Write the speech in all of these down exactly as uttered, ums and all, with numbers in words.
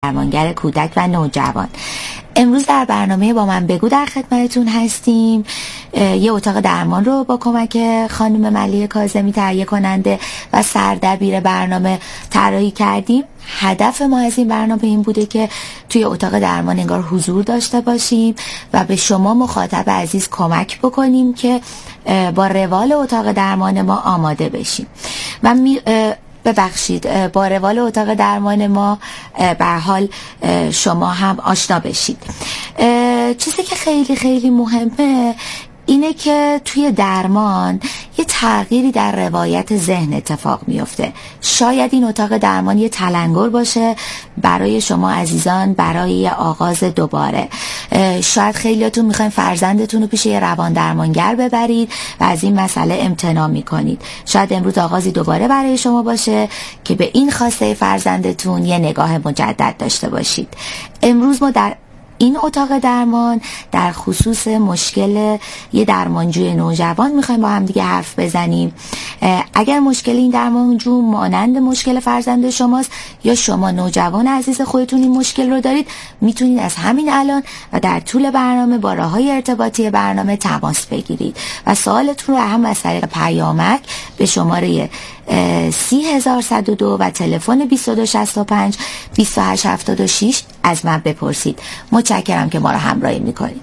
درمانگر کودک و نوجوان. امروز در برنامه با من بگو در خدمتتون هستیم. یه اتاق درمان رو با کمک خانم ملیحه کاظمی تهیه کننده و سردبیر برنامه طراحی کردیم. هدف ما از این برنامه این بوده که توی اتاق درمان انگار حضور داشته باشیم و به شما مخاطب عزیز کمک بکنیم که با روال اتاق درمان ما آماده بشیم و می ببخشید با روال اتاق درمان ما به حال شما هم آشنا بشید. چیزی که خیلی خیلی مهمه اینه که توی درمان یه تغییری در روایت ذهن اتفاق میفته. شاید این اتاق درمان یه تلنگر باشه برای شما عزیزان برای آغاز دوباره. شاید خیلیاتون میخواین فرزندتون رو پیش یه روان درمانگر ببرید و از این مسئله امتناع میکنید. شاید امروز آغازی دوباره برای شما باشه که به این خواسته فرزندتون یه نگاه مجدد داشته باشید. امروز ما در این اتاق درمان در خصوص مشکل یه درمانجوی نوجوان میخوایم با هم دیگه حرف بزنیم. اگر مشکل این درمانجو مانند مشکل فرزند شماست یا شما نوجوان عزیز خودتون این مشکل رو دارید، میتونید از همین الان و در طول برنامه با راههای ارتباطی برنامه تماس بگیرید و سوالتون رو هم از طریق پیامک به شماره سی هزار صد و دو و تلفن بیست و دو شصت و پنج بیست و هشت هفتاد و شش از من بپرسید. متشکرم که ما رو همراهی میکنید.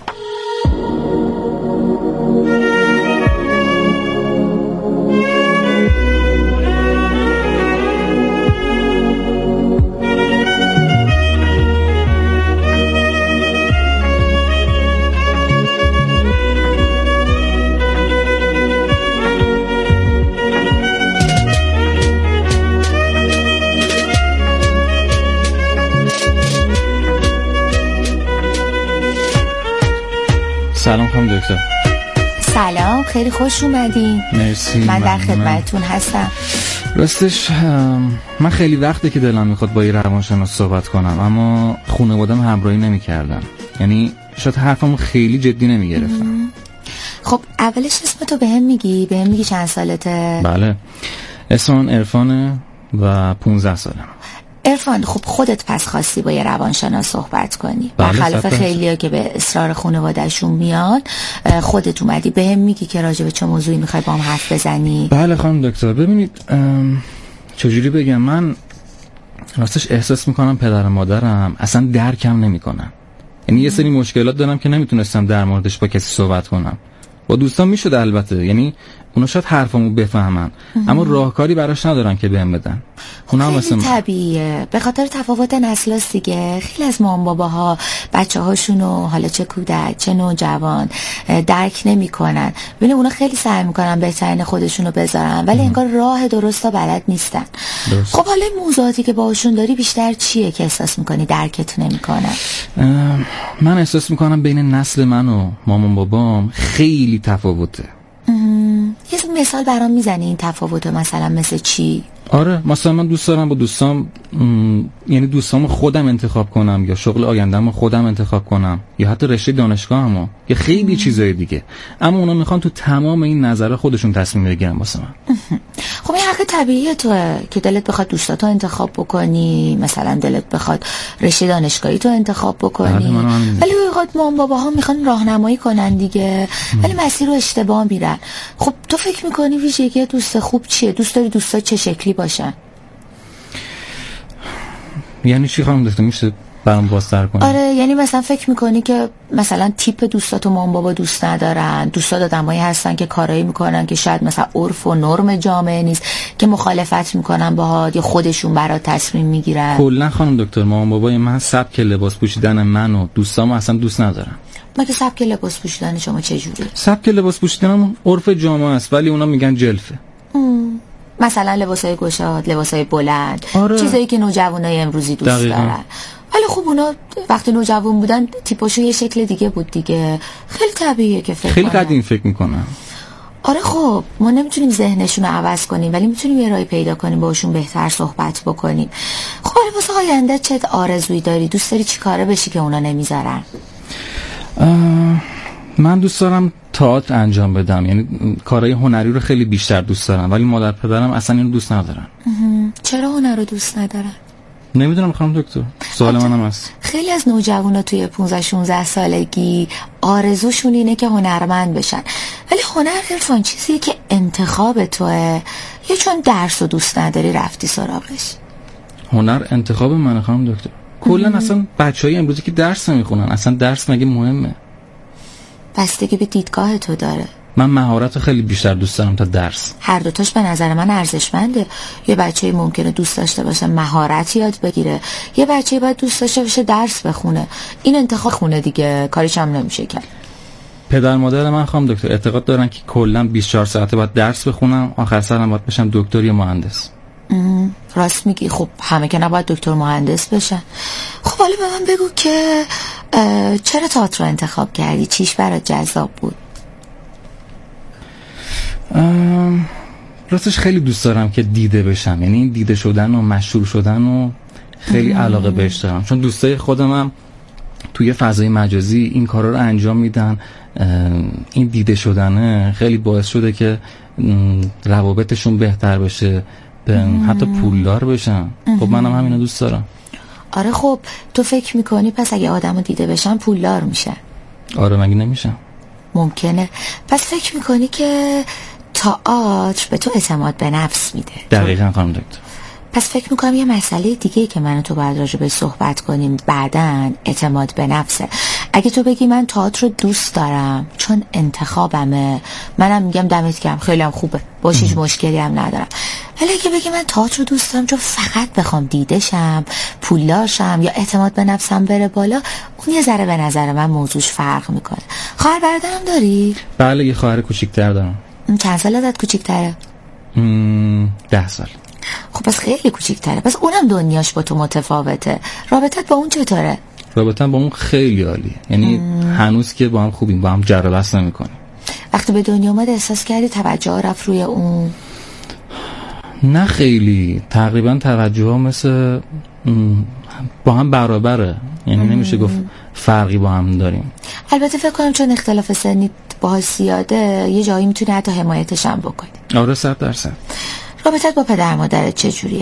سلام خانم دکتر. سلام، خیلی خوش اومدین. مرسی. من در خدمتتون هستم. راستش من خیلی وقته که دلم میخواد با یه روانشناس صحبت کنم اما خانواده‌ام همراهی نمی‌کردن. یعنی شاید حرفمو خیلی جدی نمی‌گرفتن. خب اولش اسمتو بهم میگی؟ بهم میگی چند سالته؟ بله. اسمم عرفانه و پانزده سالم. عرفان، خب خودت پس خواستی با یه روانشناس صحبت کنی. بله، برخلاف خیلیا که به اصرار خانواده‌شون میاد، خودت اومدی. بهم میگی که راجع به چه موضوعی میخوای با هم حرف بزنی؟ بله خانم دکتر. ببینید چجوری بگم، من راستش احساس میکنم پدر و مادرم اصلا درکم نمیکنن. یعنی یه سری مشکلات دارم که نمیتونستم در موردش با کسی صحبت کنم. با دوستان میشد البته، یعنی اونا شاید حرفمو بفهمن اما راهکاری براش ندارن که بهم بدن. اونا هم خیلی طبیعیه، به خاطر تفاوت نسلاست دیگه. خیلی از مام باباها بچه هاشونو، حالا چه کودک چه نوجوان، درک نمیکنن. ببین اونا خیلی سعی میکنن بهترین خودشونو بذارن ولی انگار راه درستا بلد نیستن. درست. خب حالا موضوعاتی که باهاشون داری بیشتر چیه که احساس میکنی درکت نمیکنن؟ من احساس میکنم بین نسل من و مامان بابام خیلی تفاوته. یه مثال برام میزنی این تفاوت مثلا مثل چی؟ آره، مثلا من دوست دارم با دوستام م... یعنی دوستامو خودم انتخاب کنم یا شغل آینده‌مو خودم انتخاب کنم یا حتی رشته دانشگاهمو یا خیلی چیزای دیگه، اما اونا میخوان تو تمام این نظره خودشون تصمیم بگیرن واسه من. خب این حق طبیعیه توه که دلت بخواد دوستاتو انتخاب بکنی، مثلا دلت بخواد رشته دانشگاهی تو انتخاب بکنی، ولی اوقات مام باباها میخوان راهنمایی کنن دیگه ولی مسیر رو اشتباه میرن. خب تو فکر میکنی ویژگی دوست خوب چیه؟ دوست داری دوستا چه شکلی باشن؟ یعنی چی خانم دکتر؟ میشه برام بازتر کنی؟ آره، یعنی مثلا فکر میکنی که مثلا تیپ دوستاتو مام بابا دوست ندارن، دوستات آدمایی هستن که کارایی میکنن که شاید مثلا عرف و نرم جامعه نیست که مخالفت میکنن باهات یا خودشون برات تصمیم میگیرن؟ کلا خانم دکتر مام بابای من سبک لباس پوشیدن من و دوستامو اصلا دوست ندارن. مگه سبک لباس پوشیدن شما چه جوریه؟ سبک لباس پوشیدنم عرف جامعه است ولی اونا میگن جلفه. ام. مثلا لباسای گشاد، لباسای بلند، آره. چیزایی که نوجوانای امروزی دوست دقیقا. دارن. ولی خب اونا وقتی نوجوان بودن تیپاشو یه شکل دیگه بود دیگه. خیلی طبیعیه که فکر خیلی کنن. قدیم فکر میکنم. آره خب ما نمیتونیم ذهنشون رو عوض کنیم ولی میتونیم یه راهی پیدا کنیم باشون بهتر صحبت بکنیم. خب ولی واسه آینده چه آرزویی داری؟ دوست داری چی کاره بشی که اونا نمیذارن؟ من دوست دارم تئاتر انجام بدم، یعنی کارهای هنری رو خیلی بیشتر دوست دارم ولی مادر پدرم اصلا اینو دوست ندارن. چرا هنر رو دوست ندارن؟ نمیدونم خانم دکتر، سوال منم هست. خیلی از نوجوانا توی پانزده شانزده سالگی آرزوشون اینه که هنرمند بشن، ولی هنر عرفان چیزیه که انتخاب توه یا چون درس و دوست نداری رفتی سراغش؟ هنر انتخاب منه خانم دکتر. کلا اصلا بچهای امروزی که درس نمیخونن، اصلا درس مگه مهمه؟ بستگی به دیدگاه تو داره. من مهارت رو خیلی بیشتر دوست دارم تا درس. هر دوتاش به نظر من ارزشمنده. یه بچه‌ای ممکنه دوست داشته باشه مهارت یاد بگیره، یه بچه‌ای باید دوست داشته باشه درس بخونه. این انتخاب خونه دیگه، کاریش هم نمیشه کرد. پدر مادر من خانم دکتر اعتقاد دارن که کلا بیست و چهار ساعته باید درس بخونم، آخر سرم باید بشم دکتر یا مهندس. راست میگی. خب همه که نباید دکتر مهندس بشن. خب حالا به من بگو که چرا تئاتر رو انتخاب کردی؟ چیش برات جذاب بود؟ راستش خیلی دوست دارم که دیده بشم، یعنی این دیده شدن و مشهور شدن و خیلی ام. علاقه بهش دارم، چون دوستای خودم هم توی فضای مجازی این کارا رو انجام میدن. این دیده شدنه خیلی باعث شده که روابطشون بهتر بشه، حتی پولدار بشن. خب منم همینو دوست دارم. آره خب تو فکر میکنی پس اگه آدمو دیده بشن پولدار میشن؟ آره مگه نمیشن؟ ممکنه. پس فکر میکنی که تئاتر به تو اعتماد به نفس میده؟ دقیقاً خانم دکتر. پس فکر میکنم یه مسئله دیگه که من و تو باید راجع بهش صحبت کنیم بعدن اعتماد به نفسه. اگه تو بگی من تئاتر رو دوست دارم چون انتخابمه، منم میگم دمت گرم، خیلی هم خوبه، باشه، هیچ مشکلی هم ندارم. ولی اگه بگی من تئاتر رو دوست دارم چون فقط بخوام دیده شم، پولدار شم یا اعتماد به نفسم بره بالا، اون یه ذره به نظر من موضوعش فرق میکنه. خواهر برادرم داری؟ بله یه خواهر کوچیک‌تر دارم. چند سال ازت کوچیک‌تره؟ ده سال. خب پس خیلی کوچیک‌تره. پس اونم دنیاش با تو متفاوته. رابطت با اون چطوره؟ رابطم با اون خیلی عالیه، یعنی ام. هنوز که با هم خوبیم، با هم جر و بحث نمی‌کنیم. وقتی به دنیا اومد احساس کردی توجه رفت روی اون؟ نه خیلی، تقریبا توجه ها مثل با هم برابره، یعنی ام. نمیشه گفت فرقی با هم داریم. البته فکر کنم چون اختلاف سنی باهاش زیاده یه جایی میتونی حتی حمایتش هم بکنی. آره صد درصد. رابطت با پدر مادرت چجوریه؟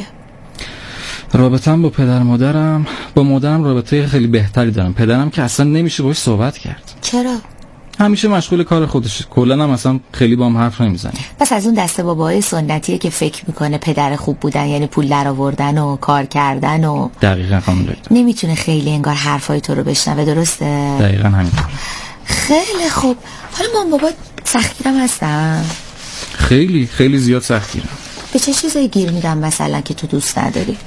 رابطم با پدر مادرم با مادرم رابطه خیلی بهتری دارم. پدرم که اصلا نمیشه باهاش صحبت کرد. چرا؟ همیشه مشغول کار خودشه، کلا هم اصلا خیلی با هم حرف نمیزنه. پس از اون دسته بابای سنتیه که فکر میکنه پدر خوب بودن یعنی پول در آوردن و کار کردن و دقیقاً خانم دکتر. نمیتونه خیلی انگار حرفای تو رو بشنوه، درسته؟ دقیقاً همینطور. خیلی خوب. حالا مام بابا سختگیرم هستن؟ خیلی خیلی زیاد سختگیرم. به چه چیزایی گیر میدم مثلا که تو دوست نداری؟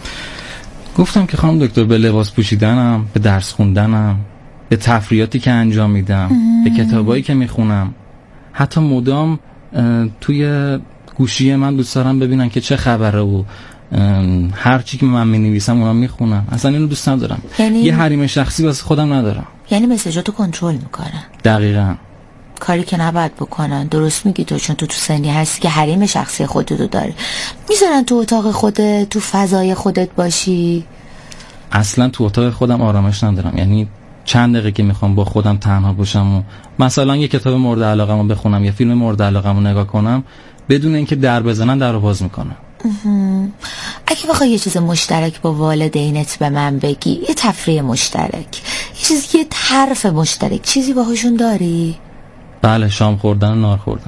گفتم که خانم دکتر به لباس پوشیدنم، به درس خوندنم، به تفریحاتی که انجام میدم، به کتابایی که میخونم، حتی مدام توی گوشی من دوست دارم ببینن که چه خبره و هر چی که من مینویسم اونا میخونن. اصلا اینو دوست ندارم. یعنی... یه حریم شخصی واسه خودم ندارم. یعنی مسیجاتو کنترل میکنن؟ دقیقاً. کاری که نباید بکنن. درست میگی تو، چون تو تو سنی هستی که حریم شخصی خودتو داری. میذارن تو اتاق خودت، تو فضای خودت باشی؟ اصلا تو اتاق خودم آرامش ندارم، یعنی چند دقیقه که میخوام با خودم تنها باشم و مثلا یه کتاب مورد علاقه‌مو بخونم یا فیلم مورد علاقه‌مو نگاه کنم، بدون اینکه در بزنن درو باز میکنم. اگه بخوای یه چیز مشترک با والدینت به من بگی، یه تفریح مشترک، یه چیزی، یه حرف مشترک، چیزی باهاشون داری؟ بله، شام خوردن و نار خوردن.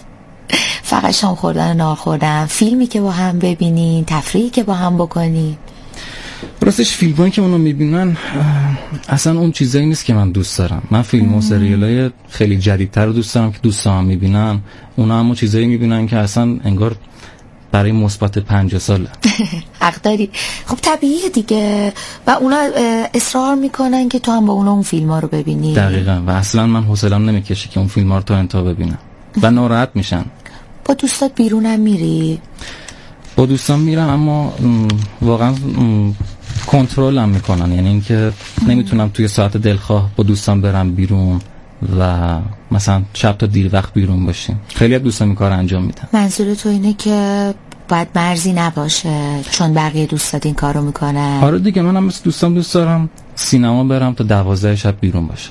فقط شام خوردن و نار خوردن؟ فیلمی که با هم ببینین، تفریحی که با هم بکنین؟ راستش فیلمایی که اونو میبینن اصلا اون چیزایی نیست که من دوست دارم. من فیلم و سریالای خیلی جدیدتر رو دوست دارم که دوستام میبینن. اونا هم چیزایی میبینن که اصلا انگار برای مثبت پنجاه ساله. حق داری. خب طبیعیه دیگه. و اونا اصرار میکنن که تو هم با اونا اون فیلم ها رو ببینی. دقیقاً. و اصلا من حوصله‌ام نمیکشه که اون فیلم ها رو تا انتها ببینم و ناراحت میشن. با دوستات بیرونم میری؟ با دوستان میرم، اما واقعا کنترلم میکنن، یعنی اینکه نمیتونم توی ساعت دلخواه با دوستان برم بیرون و مثلا شب تا دیر وقت بیرون باشیم. خیلی از دوستان این کار انجام میدن. منظور تو اینه که باید مرزی نباشه چون بقیه دوستات این کارو میکنن؟ آره دیگه، منم مثل دوستام دوست دارم سینما برم تا دوازده شب بیرون باشم.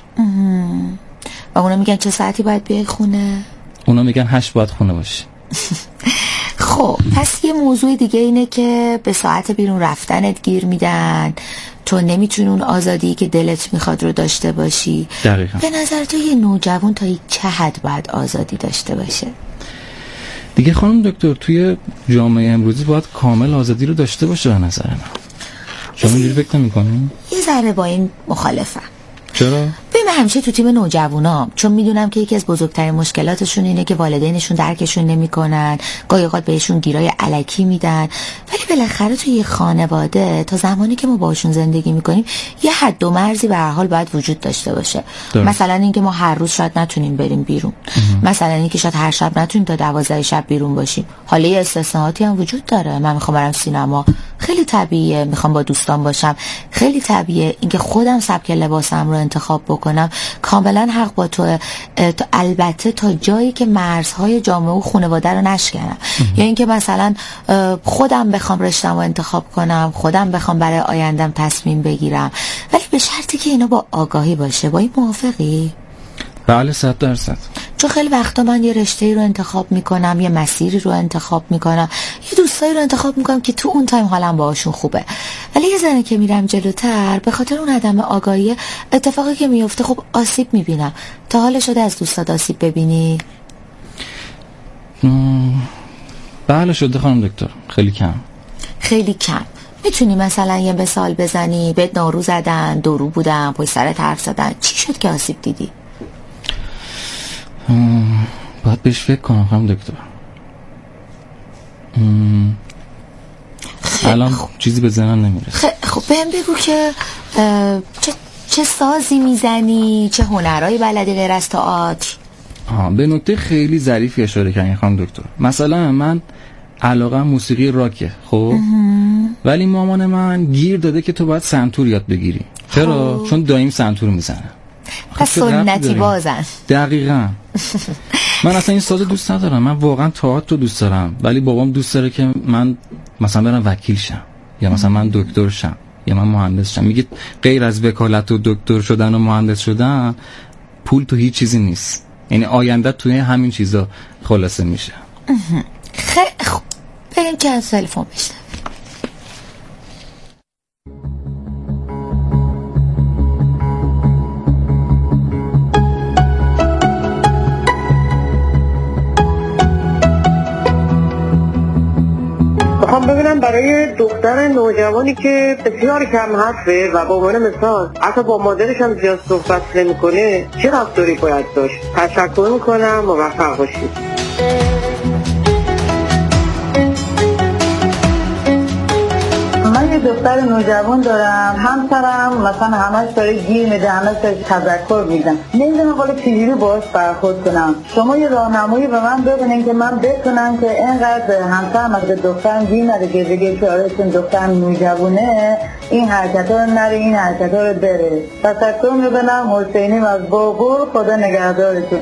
و اونا میگن چه ساعتی باید بیای خونه؟ اونا میگن هشت باید خونه باشی. خب خب پس یه موضوع دیگه اینه که به ساعت بیرون رفتنت گیر میدن، تو نمیتونی اون آزادی که دلت میخواد رو داشته باشی. دقیقاً. به نظر تو یه نوجوان تا چه حد باید آزادی داشته باشه؟ دیگه خانم دکتر توی جامعه امروزی باید کامل آزادی رو داشته باشه به نظر من. شما اینجوری فکر نمی‌کنین؟ یه ذره با این مخالفم. چرا؟ من همیشه تو تیم نوجوانام، چون میدونم که یکی از بزرگترین مشکلاتشون اینه که والدینشون درکشون نمیکنن، گاهی اوقات بهشون گیرای الکی میدن، ولی بالاخره توی یه خانواده تا زمانی که ما باشون زندگی میکنیم یه حد و مرزی به هر حال باید وجود داشته باشه. داره. مثلا اینکه ما هر روز شاید نتونیم بریم بیرون، اه. مثلا اینکه شاید هر شب نتونیم تا دوازده شب بیرون باشیم. حالا یه استثناءاتی هم وجود داره. من میخوام برم سینما، خیلی طبیعیه. میخوام با دوستان باشم، خیلی طبیعیه. اینکه خودم سبک لباسم رو انتخاب بکنم، کاملا حق با تو. البته تا جایی که مرزهای جامعه و خانواده رو نشکنم. یا اینکه مثلا خودم بخوام رشته‌مو انتخاب کنم، خودم بخوام برای آیندم تصمیم بگیرم، ولی به شرطی که اینا با آگاهی باشه. با این موافقی؟ بله صد درصد. چون خیلی وقتا من یه رشته‌ای رو انتخاب میکنم، یه مسیری رو انتخاب میکنم، یه دوستایی رو انتخاب میکنم که تو اون تایم حالم باهاشون خوبه، ولی یه زنه که میرم جلوتر به خاطر اون عدم آگاهی اتفاقی که میفته خب آسیب میبینم. تا حالا شده از دوستات آسیب ببینی؟ بله شده خانم دکتر، خیلی کم. خیلی کم. میتونی مثلا یه مثال بزنی؟ بهت نارو زدن، دورو بودن، پشت سرت حرف زدن، چی شد که آسیب دیدی؟ باید بهش فکر کنم خانم دکتر. الان خوب. چیزی به ذهنم نمیرسه. خب بهم بگو که چه چه سازی میزنی، چه هنرهایی بلدی غیر از تئاتر؟ آه به نکته خیلی ظریفی اشاره کردین خانم دکتر. مثلا من علاقه موسیقی راکه، خب ولی مامان من گیر داده که تو باید سنتور یاد بگیری. چرا؟ چون دایم سنتور میزنه. پس سنتی بازن. دقیقاً. من اصلا این سازو دوست ندارم. من واقعا تئاتر رو دوست دارم، ولی بابام دوست داره که من مثلا برم وکیل شم، یا مثلا من دکتر شم، یا من مهندس شم. میگه غیر از وکالت و دکتر شدن و مهندس شدن پول تو هیچ چیزی نیست. یعنی آینده توی همین چیزا خلاصه میشه. خیلی خوب، بریم که از تلفن بشنویم. میخوام ببینم برای دختر نوجوانی که بسیار کم حرفه و به عنوان مثال حتی با مادرش هم زیاد صحبت نمیکنه چه رفتاری باید داشت؟ تشکر میکنم، موفق باشید. من یه دختر نوجوان دارم، همسرم مثلا همش داره گیر میده، همش داره تذکر میدم، نمیدونم حالا چجوری باهاش برخورد کنم. شما یه راهنمایی به من ببینین که من بتونم که اینقدر همسرم از دخترم گیر نده که بگه که آره چون دخترم نوجوانه این حرکت‌ها رو نره، این حرکت‌ها رو بره. تشکر میکنم. حسینی از بابور، خدا نگهدارتون.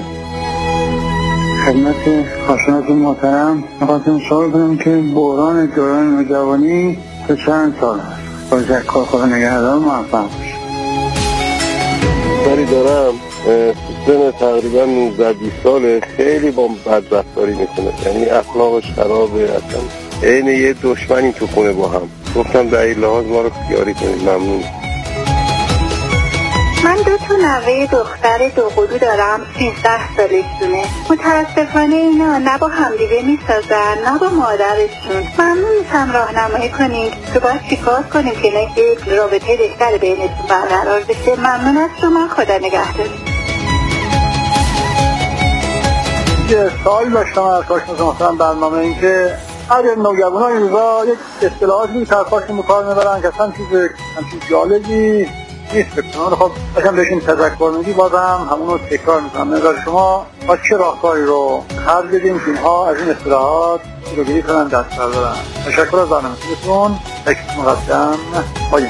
خدمت خاشنات محترم می‌خواستم سوال کنم که بحران دوران نوجوانی تا چند سال هست؟ با ذکر خدا نگهدار موفق باشید. سری دارم سن تقریبا نوزده بیست ساله، خیلی با بدرفتاری میکنه، یعنی اخلاقش خرابه، اصلا عین یه دشمنی تو خونه با هم. گفتم در این لحاظ ما رو خیاری کنید، ممنون. من دو تا نوه دختر دو قلو دارم، سیزده سالشونه. متاسفانه اینا نه با همدیگه میسازن نه با مادرشون. ممنون میشم راهنمایی کنید که باید چیکار کنیم که یک رابطه بهتر بینتون برقرار بشه. ممنون از شما، خدا نگهدار. یه سوال داشتم از کارشناسان برنامه، این که اگر نوجوانان این روزا یک اصطلاحاتی که طرفاشون کار میبرن که اصلا چیز همچین جالبی نیست بکنم. خب باشم بهشون تذکر میدی بازم همون رو تکرار میکنم. نظر شما با چه راهکاری رو خرج بدیم که اینها از این اصطلاحات رو گیری کنن، دست بردارن؟ تشکر از برنامه‌تون. تکلیف مقدم. پایین.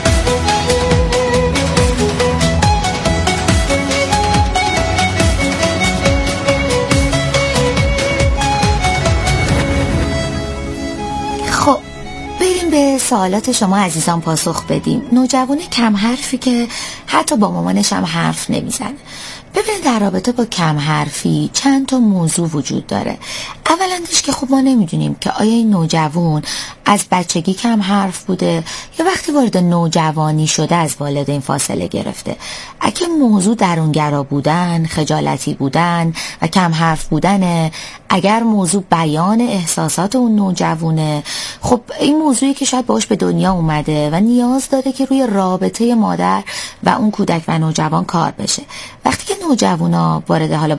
خب بریم به سوالات شما عزیزان پاسخ بدیم. نوجوان کم حرفی که حتی با مامانش هم حرف نمیزنه، ببینید در رابطه با کم حرفی چند تا موضوع وجود داره. اولندش که خب ما نمیدونیم که آیا این نوجوان از بچگی کم حرف بوده یا وقتی وارد نوجوانی شده از والدین فاصله گرفته. اگه موضوع درونگرا بودن، خجالتی بودن و کم حرف بودنه، اگر موضوع بیان احساسات اون نوجوانه، خب این موضوعی که شاید باهاش به دنیا اومده و نیاز داره که روی رابطه مادر و اون کودک و نوجوان کار بشه. وقتی که نوجوانا وارد حالا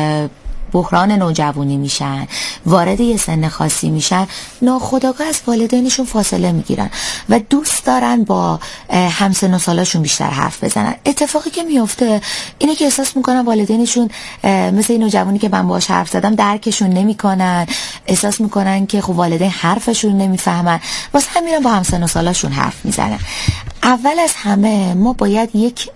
بحران نوجوانی میشن، وارد یه سن خاصی میشن، ناخودآگاه از والدینشون فاصله میگیرن و دوست دارن با همسن و سالاشون بیشتر حرف بزنن. اتفاقی که میفته اینه که احساس میکنن والدینشون مثل این نوجوانی که من باهاش حرف زدم درکشون نمیکنن، احساس میکنن که خب والدین حرفشون نمیفهمن، واسه همین میرن با همسن و سالاشون حرف میزنن. اول از همه ما باید یک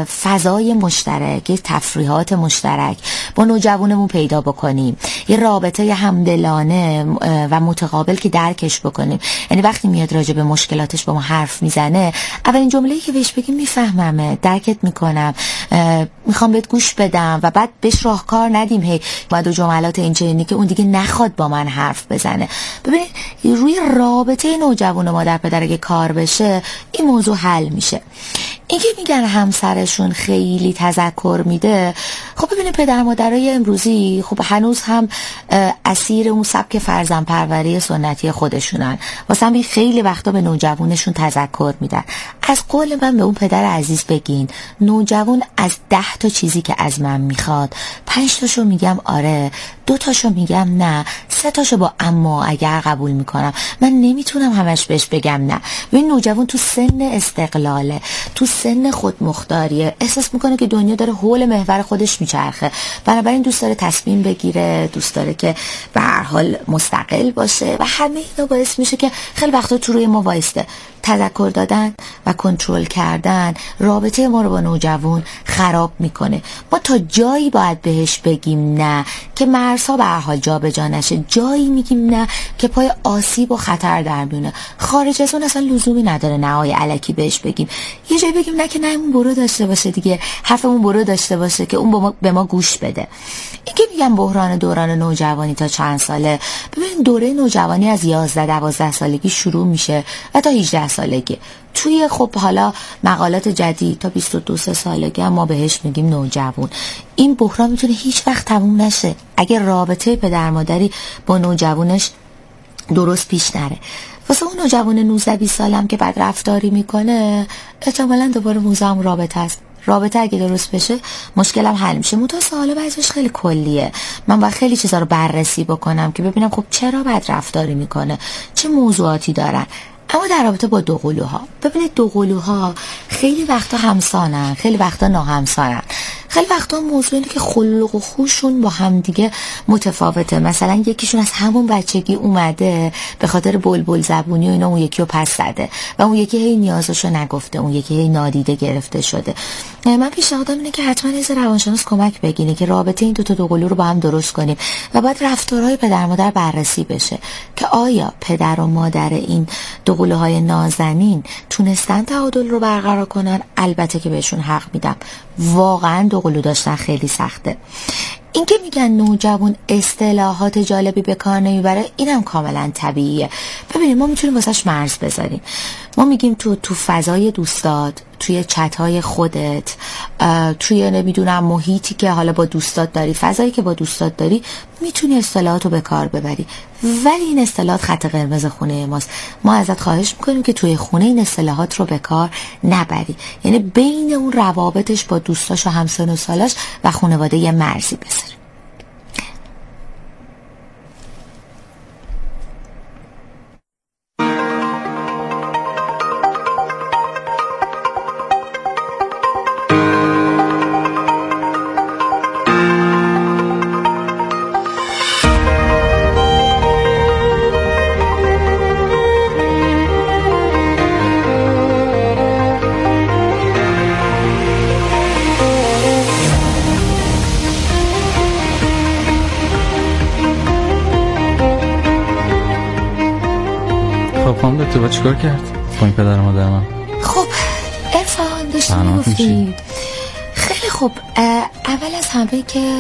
فضای مشترک، یک تفریحات مشترک با نوجوانمون پیدا بکنیم، یه رابطه همدلانه و متقابل که درکش بکنیم. یعنی وقتی میاد راجع به مشکلاتش با ما حرف میزنه، اولین جمله‌ای که بهش بگیم میفهممه، درکت میکنم، میخوام بهت گوش بدم و بعد بهش راهکار ندیم هی بعد دو جملات اینچنینی که اون دیگه نخواد با من حرف بزنه. ببینید روی رابطه نوجوان و مادر پدر اگه کار بشه این موضوع حل میشه. این که میگن همسرشون خیلی تذکر میده، خب ببینید پدر مادرای امروزی خب هنوز هم اسیر اون سبک فرزند پروری سنتی خودشونن، واسه همین خیلی وقتا به نوجوانشون تذکر میدن. از قول من به اون پدر عزیز بگین نوجوان از ده تا چیزی که از من میخواد پنج تاشو میگم آره، دو تاشو میگم نه، سه تاشو با اما اگر قبول میکنم، من نمیتونم همش بهش بگم نه. این نوجوان تو سن استقلاله، تو سن خودمختاریه، احساس میکنه که دنیا داره حول محور خودش میچرخه، بنابراین دوست داره تصمیم بگیره، دوست داره که به هر حال مستقل باشه و همه اینا باعث میشه که خیلی وقتا تو روی ما وایسته. تذکر دادن و کنترل کردن رابطه ما رو با نوجوان خراب میکنه. ما تا جایی باید بهش بگیم نه که مرزها به هر حال جا به جا نشه، جایی میگیم نه که پای آسیب و خطر در میونه. خارج از اون اصلا لزومی نداره نهای الکی بهش بگیم. یه جایی بگیم نه که نهمون برو داشته باشه دیگه، حرفمون برو داشته باشه که اون به ما, به ما گوش بده. این که میگم بحران دوران نوجوانی تا چند ساله، ببین دوره نوجوانی از یازده دوازده سالگی شروع میشه و تا هجده سالگی. توی خب حالا مقالات جدید تا بیست و دو سالگی هم ما بهش میگیم نوجوان. این بحران میتونه هیچ وقت تموم نشه اگه رابطه پدر مادری با نوجوانش درست پیش نره. واسه اون نوجوان نوزده بیست سالم که بعد رفتاری میکنه، احتمالاً دوباره موضوع هم رابطه است. رابطه اگه درست بشه مشکلم حل میشه. متأ سوال بعضیش خیلی کلیه، من باید خیلی چیزا رو بررسی بکنم که ببینم خب چرا بد رفتاری میکنه، چه موضوعاتی دارن. اما در رابطه با دوقلوها، ببینید دوقلوها خیلی وقتا همسانن، خیلی وقتا ناهمسانن. خیلی وقتا موضوع اینه که خلق و خوشون با هم دیگه متفاوته. مثلا یکیشون از همون بچگی اومده به خاطر بلبل زبونی و اینا اون یکی رو پس زده و اون یکی هی نیازشو نگفته، اون یکی هی نادیده گرفته شده. من پیشنهادم اینه که حتما از روانشناس کمک بگیرید که رابطه این دو تا دوقلو رو با هم درست کنیم و بعد رفتارهای پدر مادر بررسی بشه که آیا پدر و مادر این دوقلوهای نازنین تونستن تعادل رو برقرار کنن. البته که بهشون حق میدم، واقعا دوقلو داشتن خیلی سخته. این که میگن نوجوان اصطلاحات جالبی به کار نمیبره، اینم کاملا طبیعیه. ببینید ما میتونیم واسش مرز بذاریم. ما میگیم تو تو فضای دوستات، توی چت‌های خودت، توی نمیدونم محیطی که حالا با دوستات داری، فضایی که با دوستات داری، میتونی اصطلاحات رو به کار ببری. ولی این اصطلاحات خط قرمز خونه ماست. ما ازت خواهش میکنیم که توی خونه این اصطلاحات رو به کار نبری. یعنی بین اون روابطش با دوستاش و همسن و سالاش و خانواده یه مرزی بذاری. تو با چیکار کرد با این پدر مادر من؟ خب عرفان داشتیم میگفتیم خیلی خوب. اول از همه که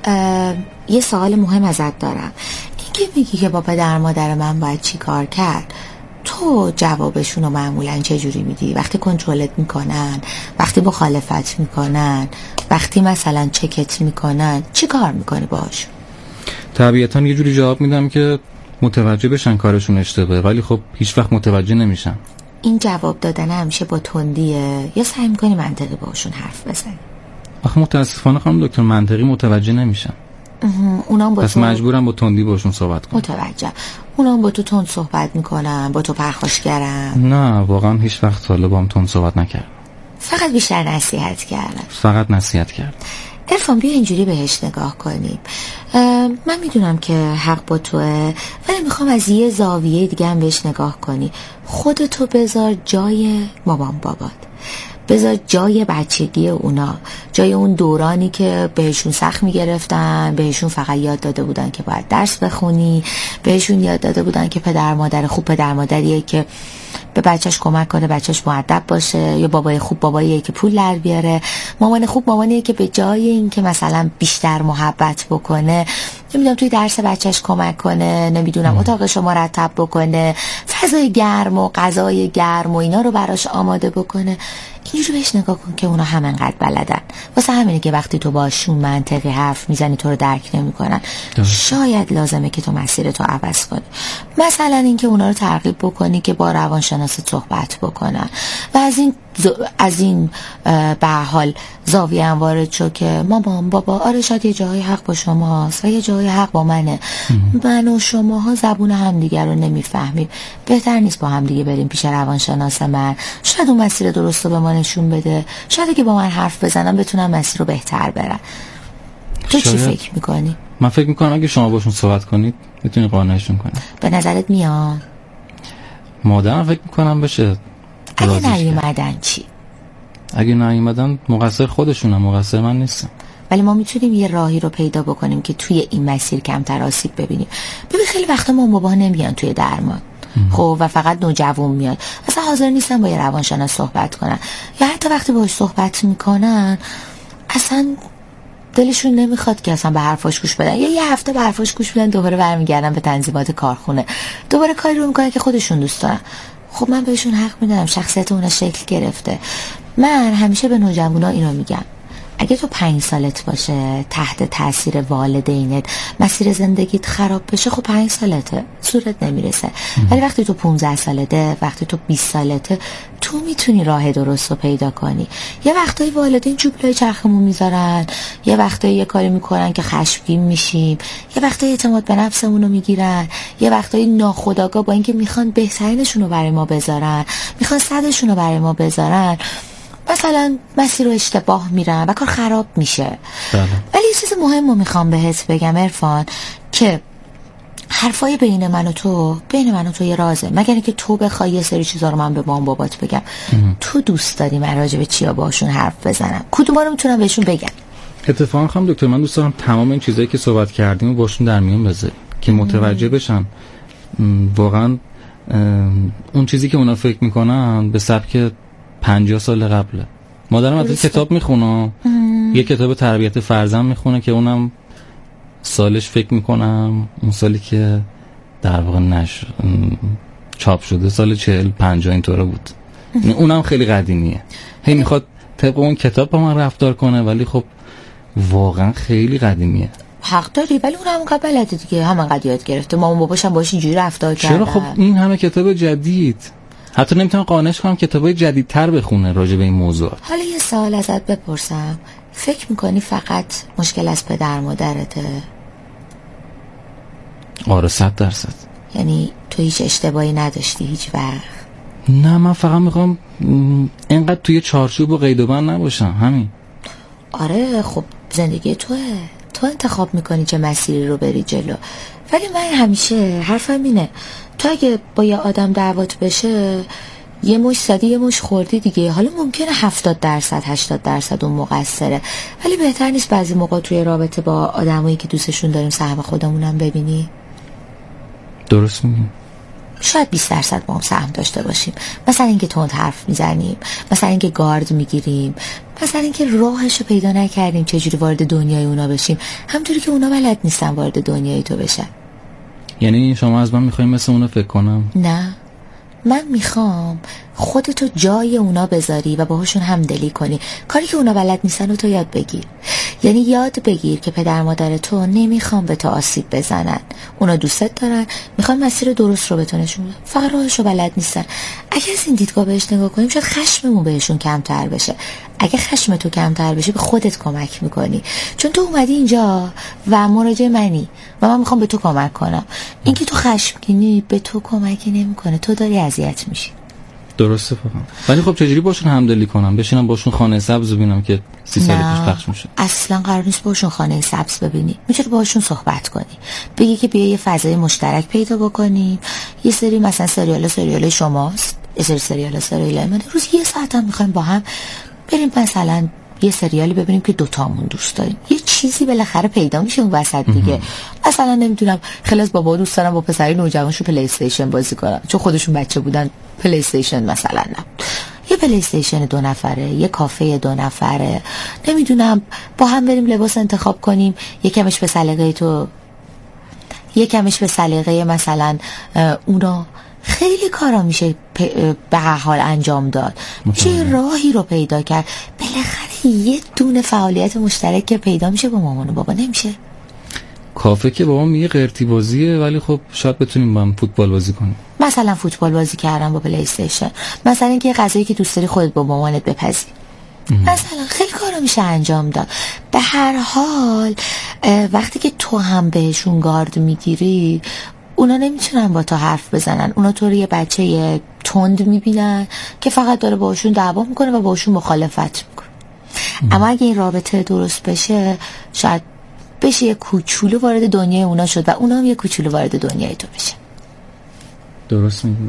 یه سوال مهم ازت دارم. این که میگی که با پدر مادر من باید چی کار کرد، تو جوابشون رو معمولا چه جوری میدی؟ وقتی کنترلت میکنن، وقتی مخالفت میکنن، وقتی مثلا چکت میکنن، چی کار میکنی باهاشون؟ طبیعتا یه جوری جواب میدم که متوجه بشن کارشون اشتباهه، ولی خب هیچ وقت متوجه نمیشن. این جواب دادن همیشه با تندیه یا سعی میکنی منطقی باهاشون حرف بزنی؟ آخه متاسفانه خانم دکتر منطقی متوجه نمیشن. اونام با پس تو مجبورم با تندی باشون صحبت کنم. متوجه. اونام با تو تند صحبت میکنن، با تو پرخاشگرن؟ نه واقعا هیچ وقت حالا با هم تند صحبت نکردم. فقط بیشتر نصیحت کردن. فقط نصیحت کرد. عرفان بیا اینجوری بهش نگاه کنیم. من میدونم که حق با توه، ولی میخوام از یه زاویه دیگه هم بهش نگاه کنی. خودتو بذار جای مامان بابات، بذار جای بچگی اونا، جای اون دورانی که بهشون سخت میگرفتن، بهشون فقط یاد داده بودن که باید درس بخونی، بهشون یاد داده بودن که پدر مادر خوب پدر مادریه که به بچهش کمک کنه، بچهش مؤدب باشه، یا بابای خوب باباییه که پول در بیاره، مامان خوب مامانیه که به جای این که مثلا بیشتر محبت بکنه، نمیدونم توی درس بچهش کمک کنه، نمیدونم اتاقشو مرتب بکنه، فضای گرم و غذای گرم و اینا رو براش آماده بکنه. اینجوری بهش نگاه کن که اونا همینقدر بلدن. واسه همینه که وقتی تو باشون منطقی حرف میزنی تو رو درک نمیکنن. شاید لازمه که تو مسیرتو عوض کنی. مثلا اینکه اونا رو ترغیب بکنی که با روانشناس صحبت بکنن و از این از این به حال زاویه هم وارد شو که مامان بابا آره شاید یه جایی حق با شماست و یه جایی حق با منه. من و شماها زبون همدیگه رو نمیفهمیم، بهتر نیست با همدیگه بریم پیش روانشناس من، شاید اون مسیر درست رو به ما نشون بده، شاید اگه با من حرف بزنم بتونم مسیر رو بهتر برم. تو چی فکر میکنی؟ من فکر میکنم اگه شما باشون صحبت کنید میتونی قانعشون کنید. به نظرت میاد؟ مادرم فکر میکنم بشه. اگه نیومدن چی؟ اگه نیومدن مقصر خودشونم، مقصر من نیستم. ولی ما میتونیم یه راهی رو پیدا بکنیم که توی این مسیر کمتر آسیب ببینیم. ببین خیلی وقتا ما بابا نمیان توی درمان، خب و فقط نوجوان میاد، اصلا حاضر نیستن با یه روانشناس صحبت کنن، یا حتی وقتی باهاش صحبت میکنن اصلا دلشون نمیخواد که اصلا به حرفاش گوش بدن، یا یه هفته به حرفاش گوش بدن دوباره برمیگردن به تنظیمات کارخونه، دوباره کاری رو میکنن که خودشون دوست دارن. خب من بهشون حق میدم، شخصیت اونا شکل گرفته. من همیشه به نوجوانا اینو میگم، اگه تو پنج سالت باشه تحت تاثیر والدینت مسیر زندگیت خراب بشه، خب پنج سالته صورت نمیرسه. ولی وقتی تو پونزده سالته، وقتی تو بیست سالته، تو میتونی راه درست رو پیدا کنی. یه وقتایی والدین جوبلای چرخمون میذارن، یه وقتایی یه کاری میکنن که خشمگین میشیم، یه وقتایی اعتماد به نفسمون رو میگیرن، یه وقتایی ناخودآگاه با اینکه میخوان بهترینشون رو برای ما بذارن، میخوان صدشون رو برای ما بذارن، مثلا مسیر رو اشتباه میرن و کار خراب میشه. بله. ولی یه چیز مهم رو میخوام بهت بگم عرفان، که حرفای بین من و تو بین من و تو یه رازه، مگر اینکه تو بخوای یه سری چیزا رو من به مام بابات بگم. ام. تو دوست داری من راجع به چیا باشون حرف بزنم؟ کدوما رو میتونم بهشون بگم؟ اتفاقا خانم دکتر من دوست دارم تمام این چیزایی که صحبت کردیم رو باشون در میون بذاریم که متوجه بشن واقعا اون چیزی که اونا فکر میکنن به سبک پنجاه سال قبله. مادرم از کتاب میخونه، یه کتاب تربیت فرزند میخونه که اونم سالش فکر میکنم اون سالی که در واقع نش چاپ شده سال چهل پنجاه اینطوره بود. اونم خیلی قدیمیه، هی میخواد طبق اون کتاب با من رفتار کنه، ولی خب واقعا خیلی قدیمیه. حق داری، ولی اون همون قبل بلده دیگه، همون یاد گرفته. مامان باباشم باش اینجوری رفتار کردن. چرا؟ خب این همه کتاب جدید، حتی نمیتونم قانعش کنم کتابای جدیدتر بخونه راجع به این موضوع. حالا یه سوال ازت بپرسم، فکر میکنی فقط مشکل از پدر مادرته؟ آره صد درصد. یعنی تو هیچ اشتباهی نداشتی هیچ وقت؟ نه من فقط میخوام اینقدر توی چارچوب و قید و بند نباشم، همین. آره خب زندگی توه، تو انتخاب میکنی چه مسیری رو بری جلو. ولی من همیشه حرفم اینه، تو اگه با یه آدم دعوات بشه یه مش زدی یه مش خوردی دیگه. حالا ممکنه هفتاد درصد هشتاد درصد اون مقصره، ولی بهتر نیست بعضی موقع توی رابطه با آدمایی که دوستشون داریم سهم خودمونم ببینی؟ درست میگیم. شاید بیست درصد ما هم سهم داشته باشیم، مثلا اینکه تند حرف میزنیم، مثلا اینکه گارد میگیریم، مثلا اینکه راهشو پیدا نکردیم چجوری وارد دنیای اونا بشیم، همونطوری که اونا بلد نیستن وارد دنیای تو بشن. یعنی شما از من میخواین مثل اونا فکر کنم؟ نه، من میخوام خودتو جای اونا بذاری و باهاشون همدلی کنی. کاری که اونا بلد نیستن رو تو یاد بگیر. یعنی یاد بگیر که پدر مادر تو نمیخوام به تو آسیب بزنن، اونا دوستت دارن، میخوان مسیر درست رو به تو نشون بدن، فقط راهشو بلد نیستن. اگه از این دیدگاه بهش نگاه کنیم شاید خشممون بهشون کمتر بشه. اگه خشم تو کمتر بشه به خودت کمک میکنی، چون تو اومدی اینجا و مراجع منی و من میخوام به تو کمک کنم. اینکه تو خشمگینی به تو کمکی نمیکنه، تو داری اذیت میشی. درسته فهم. ولی خب چجوری باشون همدلی کنم؟ بشینم باشون خانه سبز ببینم که سی سال پیش پخش میشه؟ اصلا قرار نیست باشون خانه سبز ببینی. میتونی باشون صحبت کنی، بگی که بیا یه فضای مشترک پیدا بکنیم، یه سری مثلا سریال سریال شماست، یه سری سریال سریال من، روز یه ساعت هم میخوایم با هم بریم مثلا یه سریالی ببینیم که دوتامون دوست داریم. یه چیزی بالاخره پیدا میشه اون وسط دیگه. مثلا نمیدونم خیلی از بابا دوست دارن با پسری نوجوانشون پلی استیشن بازی کنن، چون خودشون بچه بودن پلی استیشن مثلا نه. یه پلی استیشن دو نفره، یه کافه دو نفره، نمیدونم با هم بریم لباس انتخاب کنیم، یکمش به سلیقه تو، یکمش به سلیقه مثلا اونا. خیلی کارا میشه به هر حال انجام داد، میشه راهی رو پیدا کرد. بالاخره یه دونه فعالیت مشترک که پیدا میشه با مامان و بابا نمیشه. کافه که بابا میگه قرتی بازیه، ولی خب شاید بتونیم با هم فوتبال بازی کنیم. مثلا فوتبال بازی کردن با پلی استیشن، مثلا اینکه غذایی که دوست داری خودت با مامانت بپزی، مثلا خیلی کارا میشه انجام داد. به هر حال وقتی که تو هم بهشون گارد میگیری اونا نمیتونن با تو حرف بزنن. اونا تو رو یه بچه یه تند میبینن که فقط داره باشون دعوا میکنه و باشون مخالفت میکنه. اما اگه این رابطه درست بشه شاید بشه یه کوچولو وارد دنیای اونا شد و اونا هم یه کوچولو وارد دنیای تو بشه. درست میگی.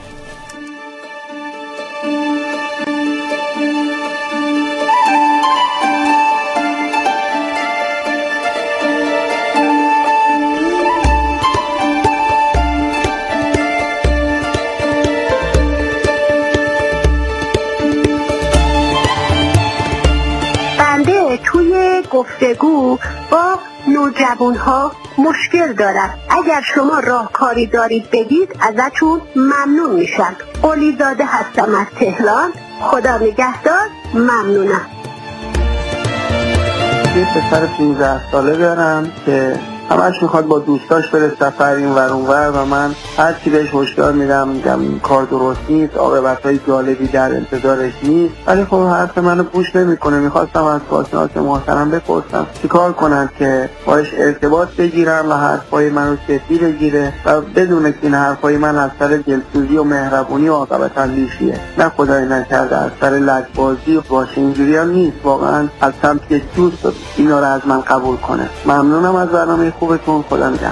گفتگو با نوجوان‌ها مشکل دارم. اگر شما راهکاری دارید بگید ازتون ممنون میشم. قلیزاده هستم از تهران. خدا نگهدار. ممنونم. یه پسر پانزده ساله دارم که همش میخواد با دوستاش بره سفر این ور اون ور و من هر چی بهش هشدار میدم میگم این کار درست نیست، عاقبت‌های جالبی در انتظارش نیست، ولی خب حرف منو گوش نمیکنه. میخواستم از کارشناس محترم بپرسم چیکار کنم که باهاش ارتباط بگیرم و حرفای منو جدی بگیره و بدونه که این حرفای من از سر دلسوزی و مهربونی و عاقبت اندیشیه، نه خدای نکرده از سر لجبازی و باشه. اینجوری هم نیست، واقعا از سمت یک دوست اینا رو از من قبول کنه. ممنونم از برنامه خوبتون. خدا نگهدار.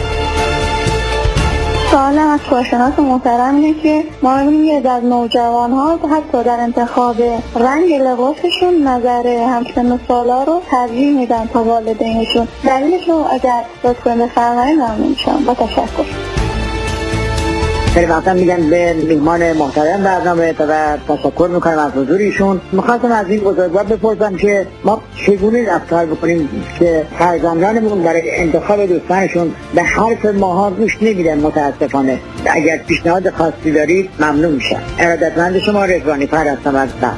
سوالم از کارشناس محترم اینه که ما می‌بینیم یه از نوجوان ها حتی در انتخاب رنگ لباسشون نظر همسن سالا رو ترجیح میدن تا والدینشون. دلیلش رو اگر لطفاً بفرمایید ممنون میشم. با تشکر. خیلی وقتا میگن به میهمان محترم برنامه و تشکر میکنم از حضورشون. میخواستم از این بزرگوار بپرسم که ما چگونه رفتار بکنیم که فرزندانمون برای انتخاب دوستانشون به حرف ماها گوش نمیدن متاسفانه. اگر پیشنهاد خاصی دارید ممنون میشم. ارادتمند شما رضوانی پر هستم از بحث.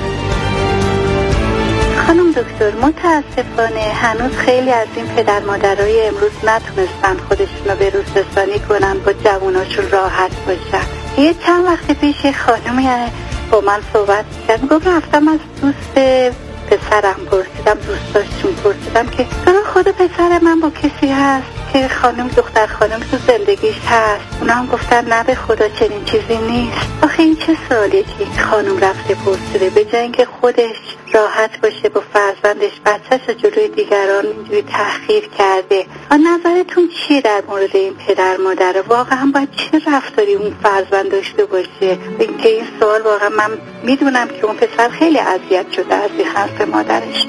خانم دکتر، متاسفانه هنوز خیلی از این پدر مادرای امروز نتونستن خودشون رو به روز رسانی کنن، با جواناشون راحت باشن. یه چند وقت پیش خانمی با من صحبت کرد، گفت رفتم از دوست پسرم پرسیدم، دوستاشون پرسیدم که خود پسر من با کسی هست که خانم دختر خانم تو زندگیش هست. اونا هم گفتن نه به خدا چنین چیزی نیست. آخه این چه سوالیه که خانم رفته پرسیده؟ به جای اینکه خودش راحت باشه با فرزندش، بچه‌ش رو جلوی دیگران اینجوری تحقیر کرده. نظرتون چیه در مورد این پدر مادر؟ واقعا باید چه رفتاری اون فرزند داشته باشه؟ اینکه این سوال واقعا من میدونم که اون پسر خیلی اذیت شده از این حرف مادرش.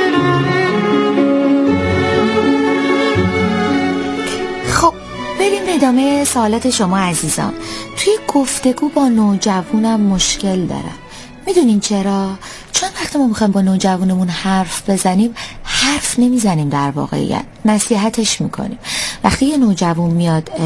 خب بریم ادامه سوالات شما عزیزان. توی گفتگو با نوجوانم مشکل دارم. میدونین چرا؟ چون وقتی ما میخوایم با نوجوانمون حرف بزنیم حرف نمیزنیم، در واقعیت نصیحتش میکنیم. وقتی یه نوجوان میاد